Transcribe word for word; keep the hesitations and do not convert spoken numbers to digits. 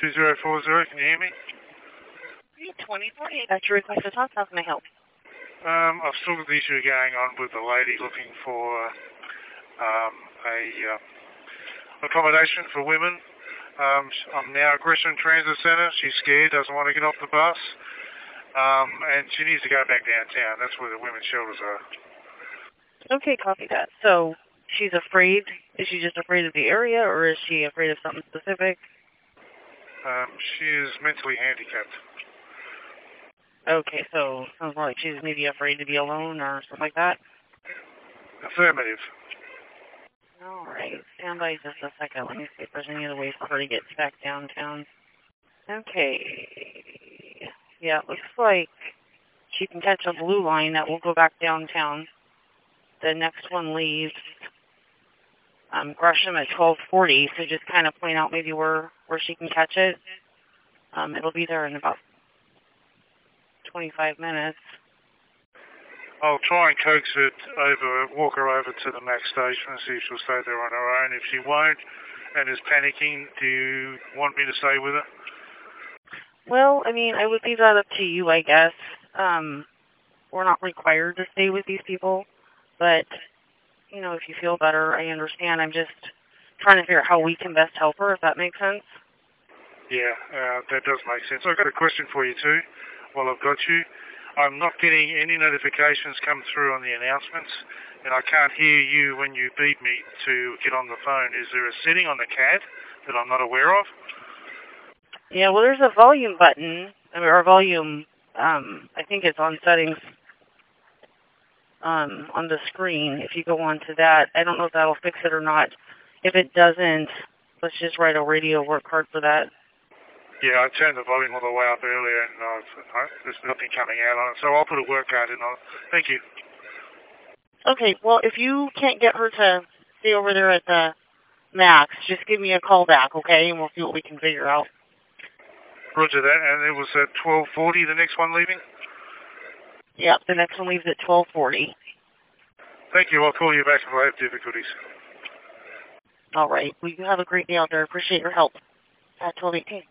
two zero four zero, can you hear me? twenty forty-eight, that's your request to talk. How can I help? Um, I've still got the issue going on with a lady looking for um, a uh, accommodation for women. Um, I'm now at Gresham Transit Centre. She's scared, doesn't want to get off the bus, um, and she needs to go back downtown. That's where the women's shelters are. Okay, copy that. So she's afraid. Is she just afraid of the area, or is she afraid of something specific? Um, she is mentally handicapped. Okay, so sounds like she's maybe afraid to be alone or something like that? Affirmative. All right, stand by just a second. Let me see if there's any other way for her to get back downtown. Okay. Yeah, it looks like she can catch a blue line that will go back downtown. The next one leaves um, Gresham at twelve forty, so just kind of point out maybe where, where she can catch it. Um, it'll be there in about twenty-five minutes. I'll try and coax it over, walk her over to the next station and see if she'll stay there on her own. If she won't and is panicking, do you want me to stay with her? Well, I mean, I would leave that up to you, I guess. Um, we're not required to stay with these people, but, you know, if you feel better, I understand. I'm just trying to figure out how we can best help her, if that makes sense. Yeah, uh, that does make sense. I've got a question for you too, while I've got you. I'm not getting any notifications come through on the announcements, and I can't hear you when you beep me to get on the phone. Is there a setting on the C A D that I'm not aware of? Yeah, well, there's a volume button, or a volume, um, I think it's on settings um, on the screen. If you go on to that, I don't know if that'll fix it or not. If it doesn't, let's just write a radio work card for that. Yeah, I turned the volume all the way up earlier, and I've, I, there's nothing coming out on it, so I'll put a work card in on it. Thank you. Okay, well, if you can't get her to stay over there at the Max, just give me a call back, okay, and we'll see what we can figure out. Roger that, and it was at twelve forty, the next one leaving? Yep, the next one leaves at twelve forty. Thank you, I'll call you back if I have difficulties. All right, well, you have a great day out there. Appreciate your help. At twelve eighteen.